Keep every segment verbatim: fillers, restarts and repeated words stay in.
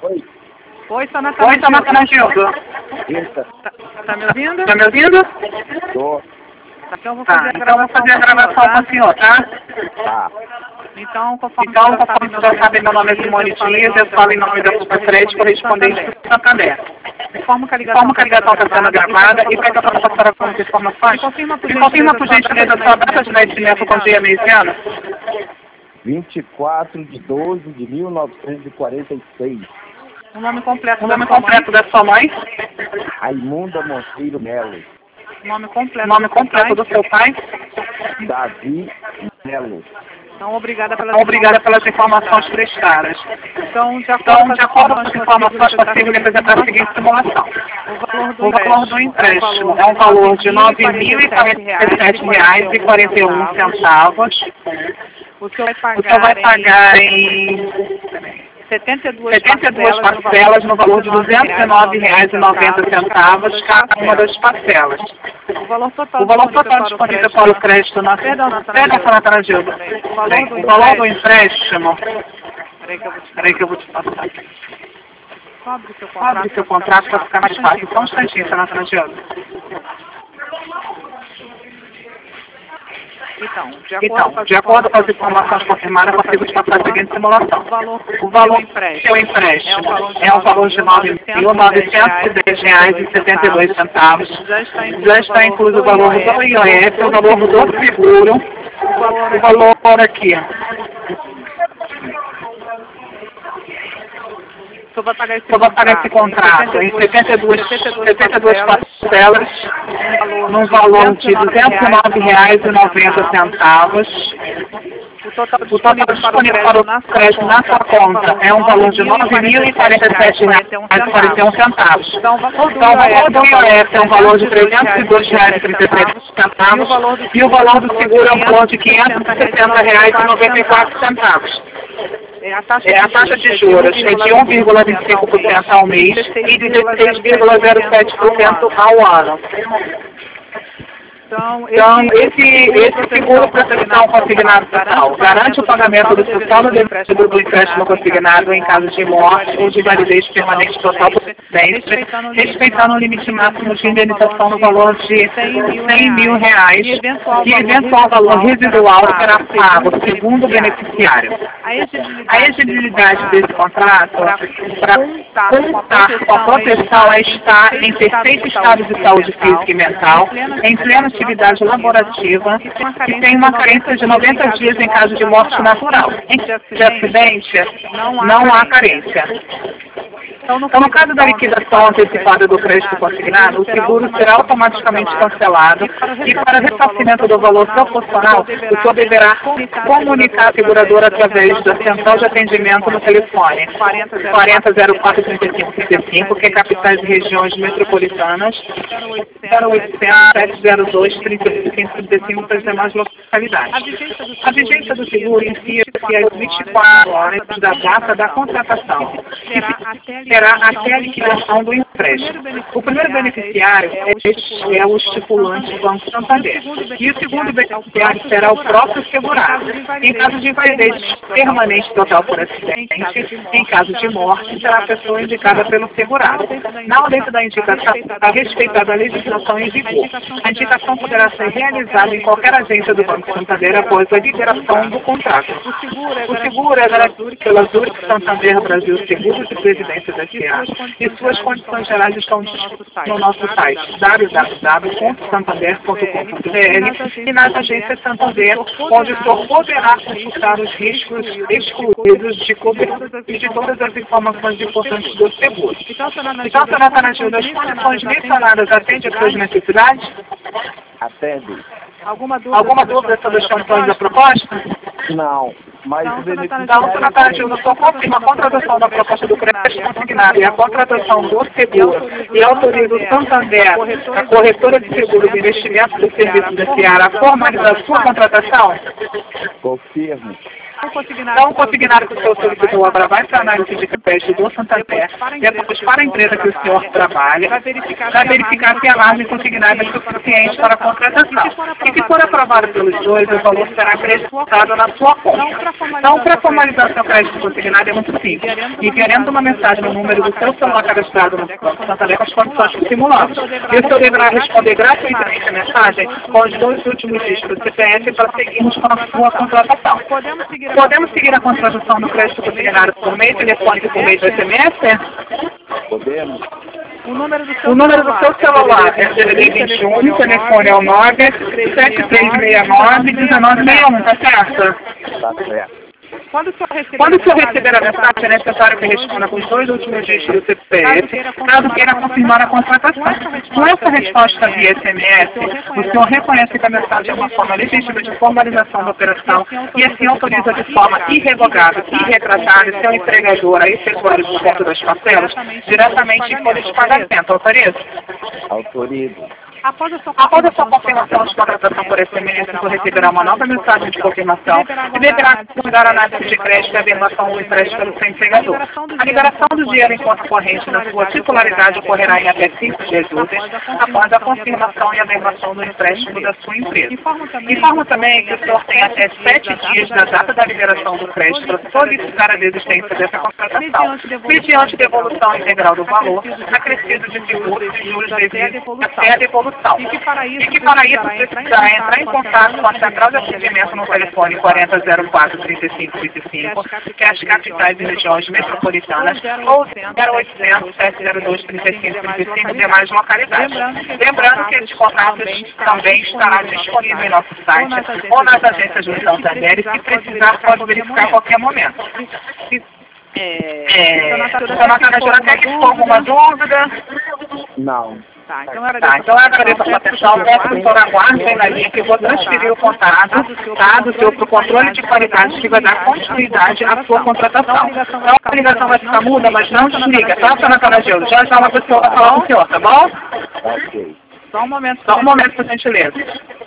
Oi. Oi, Só Natanatildo. Oi, Só Natanatildo. Eita. Tá, tá me ouvindo? Tá me ouvindo? Tô. Tá, então eu vou fazer Tá, a então eu gravação, vou fazer a gravação com com o senhor, tá? Tá. Então, conforme Então, você já conforme sabe, você já sabe, meu nome é Simone Dias, eu falo em nome da Culpa Crédito, correspondente do Santander. Informo que a ligação Como que a ligação está sendo gravada e pega para passar algumas informações. Me confirma, por Me confirma, por gentileza, gentileza, sua data de nascimento com dia, mês e ano? vinte e quatro de doze de mil novecentos e quarenta e seis. o nome completo O da nome sua completo mãe. da sua mãe? Raimunda Monteiro Melo. O nome completo, O nome do seu completo pai. do seu pai? Davi Melo. Então, obrigada pelas Então, obrigada pelas informações prestadas. Então, de acordo Então, com as de acordo com as informações, informações, consigo lhe apresentar a seguinte simulação. o valor do O valor do empréstimo empréstimo é um valor de nove mil e quarenta e sete reais e quarenta e um centavos. O senhor vai O senhor vai pagar pagar em setenta e duas setenta e duas parcelas no valor de duzentos e nove reais e noventa centavos cada uma das parcelas. O valor total O valor total disponível para o crédito na... Perdão, Perdão, Natanatildo. O valor do O valor do empréstimo... Peraí que eu vou te Peraí que eu vou te passar. Abre o seu contrato. Abre seu contrato para ficar mais fácil. Só um instantinho, Natanatildo. Então, de acordo, Então, com, as de acordo com as informações confirmadas, eu consigo te passar a seguinte simulação. o valor, O valor do empréstimo, seu empréstimo é um valor de é um valor de nove mil novecentos e dez reais e setenta e dois centavos. já está incluso, Já está incluso o valor do I O F, o valor do seguro, o valor, o valor aqui. o senhor vai pagar esse Eu vou pagar esse contrato em setenta e duas, setenta e duas parcelas, num valor de duzentos e nove reais e noventa centavos. O total O total disponível para o crédito na sua conta é um valor de nove mil e quarenta e sete reais e quarenta e um centavos. Então, o valor Então, o valor do I O F é um valor de trezentos e dois reais e trinta e três centavos e o valor do seguro é um valor de quinhentos e sessenta reais e noventa e quatro centavos. É, a taxa, É, a taxa de juros é de um vírgula vinte e cinco por cento ao mês e dezesseis vírgula zero sete por cento ao ano. Então, Então, esse, esse seguro proteção consignado total garante o pagamento do total do devido do empréstimo consignado em caso de morte ou de validez permanente total por acidente, respeitando o limite máximo de indenização no valor de cem mil reais e eventual valor residual será pago segundo o beneficiário. A exigibilidade desse contrato para contar com a proteção é estar em perfeito estado de saúde física e mental, em plena atividade laborativa e tem uma carência de noventa dias em caso de morte natural. Em de acidente, não há carência. Então, no caso da liquidação antecipada do crédito consignado, o seguro será automaticamente cancelado e para ressarcimento do valor proporcional, o senhor deverá comunicar a seguradora através da central de atendimento no telefone quarenta zero quatro trinta e cinco trinta e cinco, que é capitais e regiões metropolitanas, zero oitocentos sete zero dois trinta e cinco trinta e cinco para as demais localidades. A vigência do seguro inicia-se às vinte e quatro horas da data da contratação e será até a liquidação do empréstimo. O primeiro beneficiário é, é o estipulante do Banco Santander. E o segundo beneficiário será o próprio segurado. Em caso de invalidez permanente total por acidente, em caso de morte, será a pessoa indicada pelo segurado. Na ausência da indicação, está respeitada a legislação em vigor. A indicação poderá ser realizada em qualquer agência do Banco Santander após a liberação do contrato. O seguro é garantido pela Zurich Santander Brasil Seguros e Previdência da S A e suas condições gerais estão no nosso site w w w ponto santander ponto com ponto b r e nas agências Santander, onde o senhor poderá consultar os riscos excluídos de cobertura e de todas as informações importantes do seguro. Então, senhor Natanatildo, as condições mencionadas atendem às suas necessidades? Atende. Alguma dúvida, Alguma dúvida sobre as condições da proposta? Não, mas Não, o senhor beneficiário... Então, senhor Natanatildo, só confirma a contratação da proposta do crédito consignado e a contratação do seguro e autoriza o Santander, a corretora de seguro de investimento do serviço da Seara, a formalizar a sua contratação? Confirmo. Não consignado que o senhor solicitou agora vai para a análise de crédito do Santander, depois para a empresa que o senhor trabalha, para verificar se a margem consignada é suficiente para a contratação. E se for aprovado pelos dois, o valor será acreditado na sua conta. Então, para formalizar seu crédito consignado é muito simples. Enviaremos uma mensagem no número do seu celular cadastrado no Banco Santander com as condições que simulamos. E o senhor deverá responder gratuitamente a mensagem com os dois últimos dígitos do C P F para seguirmos com a sua contratação. Podemos seguir a contratação do crédito consignado por meio telefônico e por meio do S M S? Podemos? O número do seu O número do seu celular é zero vinte e um, o telefone é o nove sete três seis nove, um nove seis um, tá certo? Tá certo. Quando o senhor receber, Quando o senhor receber a mensagem, é necessário que responda com os dois últimos dígitos do C P F, caso queira confirmar a contratação. Com essa resposta via S M S, o senhor reconhece que a mensagem é uma forma legítima de formalização da operação e assim autoriza de forma irrevogável e irretratável seu empregador a efetuar o desconto das parcelas diretamente em folha de pagamento. Autoriza? Autorizo. após a sua Após a sua confirmação de contratação por S M S, o senhor receberá uma nova mensagem de confirmação e deverá aguardar a análise de crédito e a averbação do empréstimo pelo seu empregador. A liberação do dinheiro em conta corrente na sua titularidade ocorrerá em até cinco dias úteis após a confirmação e a averbação do empréstimo da sua empresa. Informo também que o senhor tem até sete dias da data da liberação do crédito para solicitar a desistência dessa contratação, mediante devolução integral do valor, acrescido de tributos e juros devidos até a devolução. E que para isso, que para isso precisará entrar em contato com a central de atendimento no telefone quarenta zero quatro, trinta e cinco, trinta e cinco, que é as capitais e regiões metropolitanas, ou zero oitocentos, sete zero dois, trinta e cinco, trinta e cinco demais localidades. Lembrando que esses contatos também estará disponível em nosso site ou nas agências do Santander e, se precisar, pode verificar a qualquer momento. É, É, Dona Carajora, quer que ficou alguma dúvida? Não. Tá, então eu Tá, então eu agradeço a sua atenção, peço que o senhor aguarde na linha que eu vou transferir o contato, tá, do seu para o controle de qualidade que vai dar continuidade à sua contratação. Então a ligação vai ficar muda, mas não desliga, tá, Dona Carajora? Já já uma pessoa vai falar com o senhor, tá bom? Ok. Só um momento. Só um momento, por gentileza.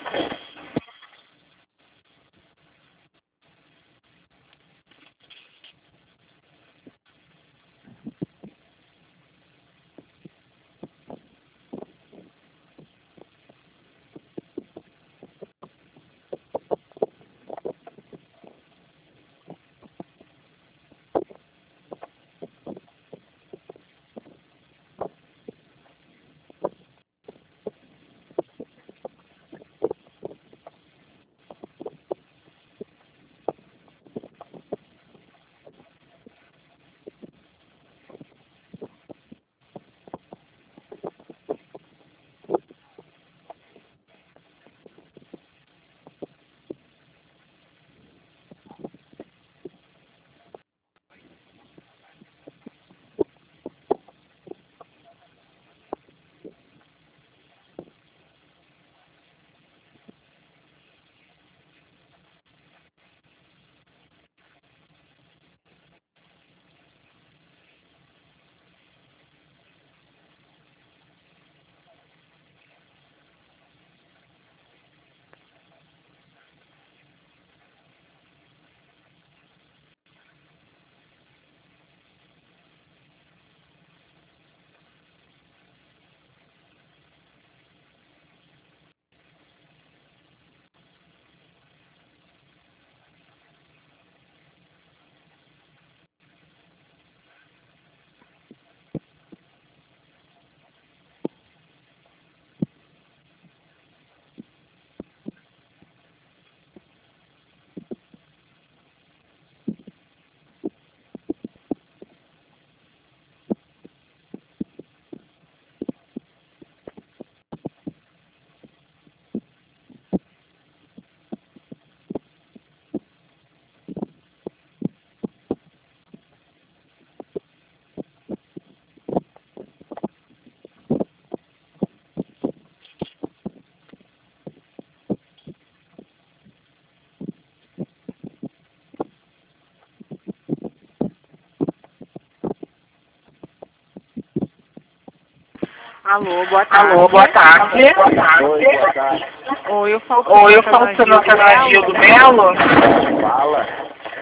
Alô, boa tarde. Alô, boa tarde. Oi, boa tarde. Oi, eu falo Oi, eu falo com o senhor Canadinho do Melo. Fala.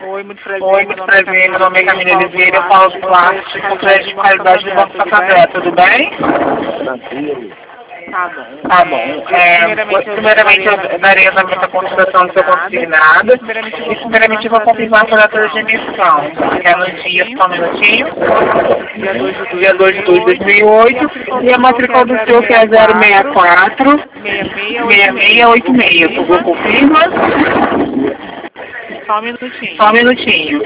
Oi, muito prazer. Oi, muito prazer. Meu nome é Camila Oliveira. Eu falo do plástico, crédito de qualidade do Banco Santander. Tudo bem? Tranquilo. Tá bom. Tá bom. É, primeiramente, eu darei andamento à consideração do seu consignado. E, primeiramente, eu vou confirmar a data de emissão, que é no dia, só um minutinho, dia dois de dois de dois mil e oito. E a matrícula do seu, que é zero seis quatro, seis seis oito seis. Por favor, confirma. Só um minutinho. Só um minutinho.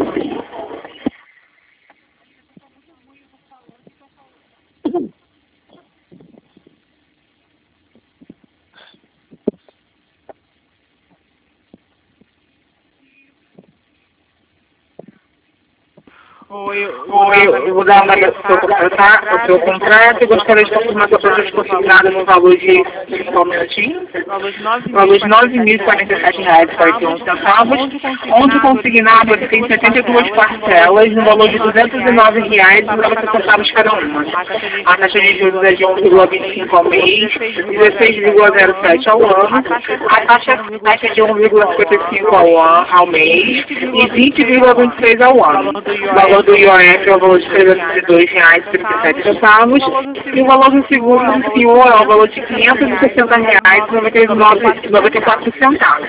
Oi, Oi, eu vou dar uma olhada no seu contrato, o seu contrato e gostaria de confirmar que eu estou consignado no valor de, só um minutinho, valor de nove mil e quarenta e sete reais e quarenta e um centavos, onde o consignado ele tem setenta e duas parcelas no valor de duzentos e nove reais e noventa centavos cada uma. A taxa de juros é de um vírgula vinte e cinco ao mês, dezesseis vírgula zero sete ao ano, a taxa taxa é de um vírgula cinquenta e cinco ao, ano, ao mês e vinte vírgula vinte e seis ao ano. O valor do I O F é o valor de trezentos e dois reais e trinta e sete centavos e o valor do seguro do senhor é o valor de quinhentos e sessenta reais e noventa e quatro centavos.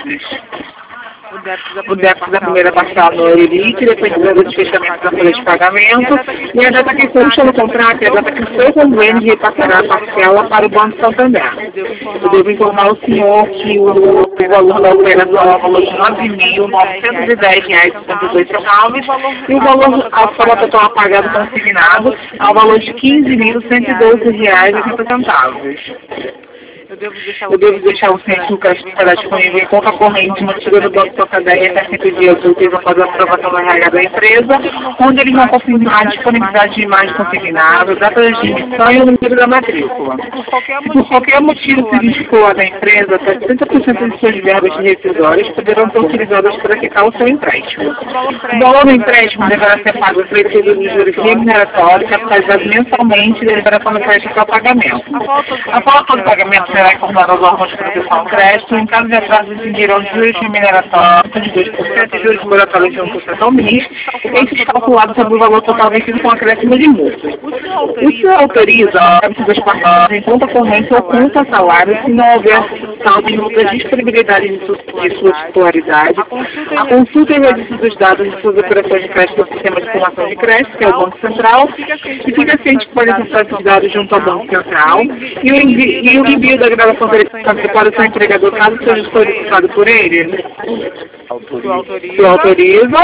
O déficit da primeira parcela no Eurolite, depois do valor de fechamento da folha de pagamento, e a data que consta no contrato é a data que o seu convênio repassará a parcela para o Banco Santander. Eu devo informar o senhor que o, o valor da operação é o valor de nove mil novecentos e dez reais e setenta e dois centavos e o valor ao fora total pagado consignado é o valor de quinze mil cento e doze reais e oitenta centavos. Eu devo deixar o, eu devo deixar o centro do crédito estará disponível em conta corrente mantida no Banco Santander até cinco dias úteis após a aprovação do R H da empresa, onde eles vão confirmar a disponibilidade de imagem consignada, data de emissão e o número da matrícula. Se por qualquer motivo se dispor da empresa, até trinta por cento de suas verbas rescisórias poderão ser utilizadas para quitar o seu empréstimo. O valor do empréstimo deverá ser pago por período de juros remuneratórios, capitalizado mensalmente e liberação do crédito ao pagamento. A falta do pagamento será informado aos órgãos de proteção ao crédito. Em caso de atraso, decidirão juros remuneratórios de dois por cento e juros moratórios de um por cento ao mês, esses calculados sobre o valor total vencido com acréscimo de multas. O senhor autoriza o débito das parcelas em conta corrente ou conta salário se não houver saldo em multa de disponibilidade de, su de sua titularidade. A consulta e o registro dos dados de suas operações de crédito do Sistema de Informação de Crédito, que é o Banco Central, e fica ciente que pode acessar esses dados junto ao Banco Central, e o envio, e o envio da gravação telefônica para o seu entregador, caso seja solicitado por ele. Autoriza. Tu autoriza?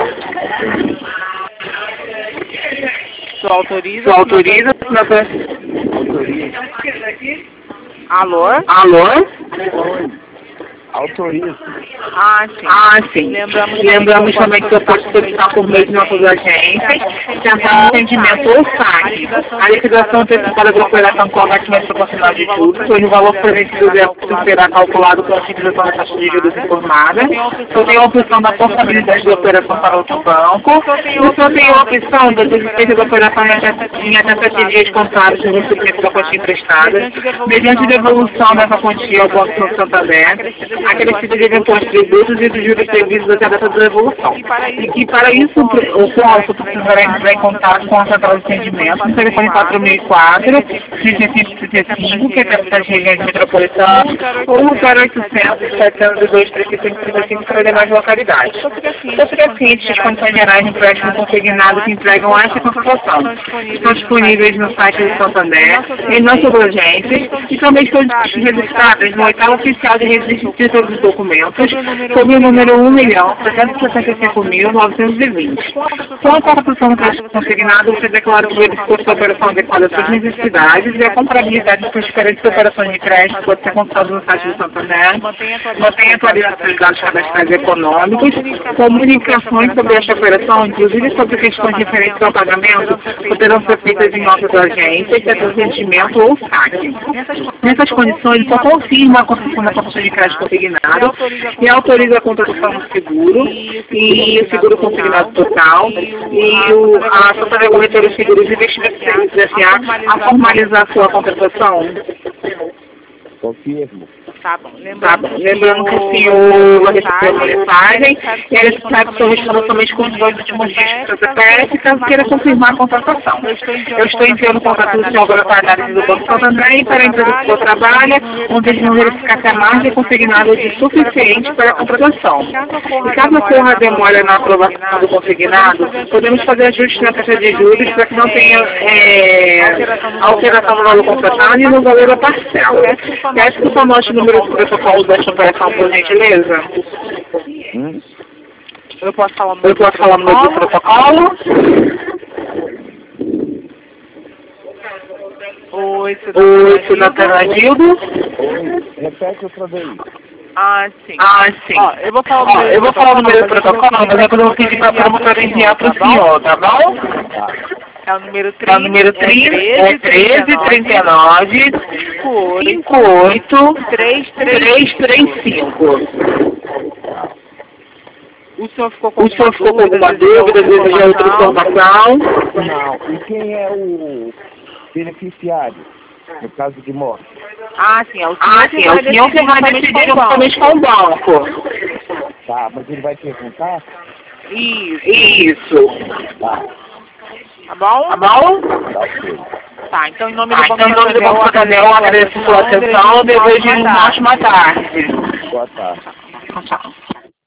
Tu autoriza? Tu autoriza? Autoriza. Alô? Alô? Autoriza. Ah, sim. Ah, sim. Lembramos, Lembramos também que eu posso solicitar por meio de nossas agências, tentar atendimento ou saque. A liquidação antecipada da operação com abatimento proporcional de juros, onde o valor prometido será calculado com a utilização da taxa de juros informada. Eu tenho a opção da portabilidade da operação para outro banco. Eu só tenho a opção da desistência da operação em até sete dias contados no recebimento da quantia emprestada, mediante devolução dessa quantia ao Banco do Santander, acrescido de eventuais tributos e dos juros devidos até a data da devolução. E que para isso o Consul precisará entrar em contato com a central de atendimento no telefone quatro mil e quatro, seiscentos e trinta e cinco, que é a capital de região metropolitana, ou o zero oitocentos, setecentos e dois, trezentos e trinta e cinco para demais localidades. Então fica ciente das condições gerais de empréstimo consignado que entregam essa contratação. Estão disponíveis no site do Santander, em nossas agências, e também estão registradas no oitavo oficial de registro de todos os documentos, sob o número um milhão, trezentos e sessenta e cinco mil, novecentos e vinte. Com a contratação do crédito consignado, você declara que verificou sua operação adequada às suas necessidades e a comparabilidade das suas diferentes operações de crédito pode ser consultada no site do Santander. Mantenha atualização dos dados cadastrais econômicos, comunicações sobre esta operação, inclusive sobre questões referentes ao pagamento, poderão ser feitas em nossas agências, de atendimento ou saque. Nessas condições, só confirma a concessão da taxa de crédito consignado e autoriza a contratação do seguro e o seguro consignado total e o, a Santander Corretora de Seguros e Investimentos S A a formalizar a sua contratação. Confirmo. Tá bom. Tá, Lembrando, lembrando que o senhor vai receber uma mensagem e ele sabe que o senhor respondeu somente com os dois últimos dígitos do C P F, caso queira confirmar a contratação. Eu estou Eu estou enviando o contato do senhor para a análise do Banco Santander e para a empresa que o senhor trabalha, onde eles vão verificar se a margem consignada é de suficiente para a contratação. E caso ocorra a demora na aprovação do consignado, podemos fazer ajustes na taxa de juros para que não tenha é, alteração no valor contratado e no valor da parcela. Peço que o senhor anote o número do protocolo desta operação, por gentileza. Hum? Eu posso falar o Eu posso falar o número do protocolo? Oi, Oi, senhor Danadildo. Oi, repete outra vez. Ah, sim. Ah, sim. Ó, eu vou falar o Ó, número eu vou falar o número do protocolo, mas é quando eu vou pedir para a promotora enviar para o senhor, tá bom? Tá. É o número trinta. É o número trinta, é treze, trinta e nove, cinquenta e oito, três três três cinco. O senhor ficou com O senhor ficou com alguma dúvida, deseja outra informação? Não. E quem é o beneficiário, no caso de morte? Ah, sim. É o senhor, Ah, sim, é o senhor que vai decidir juntamente com o banco. Tá, mas ele vai perguntar? Isso. Isso. Tá, Tá bom? Tá bom? tá ok. Tá, então em nome do Ah, Banco então, em nome do Banco Santander, eu agradeço a sua atenção, desejo uma ótima tarde. Boa tarde. Tchau.